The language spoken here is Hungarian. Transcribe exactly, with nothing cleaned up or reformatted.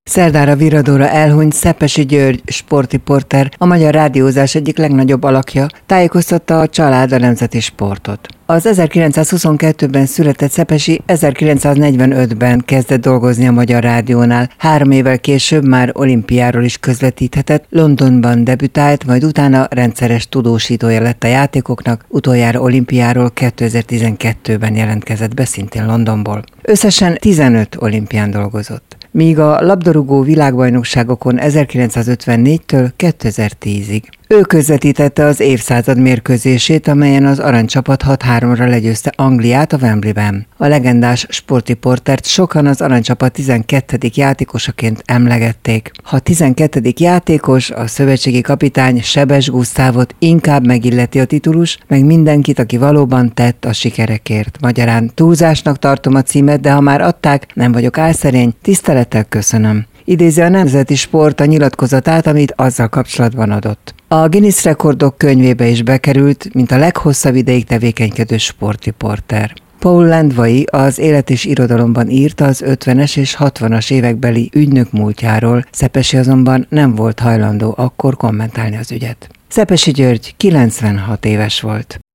Szerdára Viradóra elhunyt Szepesi György sportriporter, a magyar rádiózás egyik legnagyobb alakja, tájékoztatta a család a nemzeti sportot. Az ezerkilencszázhuszonkettőben született Szepesi ezerkilencszáznegyvenötben kezdett dolgozni a Magyar Rádiónál. Három évvel később már olimpiáról is közvetíthetett, Londonban debütált, majd utána rendszeres tudósítója lett a játékoknak, utoljára olimpiáról kétezer-tizenkettőben jelentkezett be, szintén Londonból. Összesen tizenöt olimpián dolgozott, míg a labdarúgó világbajnokságokon ezerkilencszázötvennégytől kétezer-tízig. Ő közvetítette az évszázad mérkőzését, amelyen az aranycsapat hat háromra legyőzte Angliát a Wembleyben. A legendás sportriportert sokan az aranycsapat tizenkettedik játékosaként emlegették. Ha tizenkettedik játékos, a szövetségi kapitány Sebes Gusztávot inkább megilleti a titulus, meg mindenkit, aki valóban tett a sikerekért. Magyarán túlzásnak tartom a címet, de ha már adták, nem vagyok álszerény, tisztelettel köszönöm. Idézi a Nemzeti Sport a nyilatkozatát, amit azzal kapcsolatban adott. A Guinness rekordok könyvébe is bekerült, mint a leghosszabb ideig tevékenykedő sportriporter. Paul Lendvai az Élet és Irodalomban írt az ötvenes és hatvanas évekbeli ügynök múltjáról, Szepesi azonban nem volt hajlandó akkor kommentálni az ügyet. Szepesi György kilencvenhat éves volt.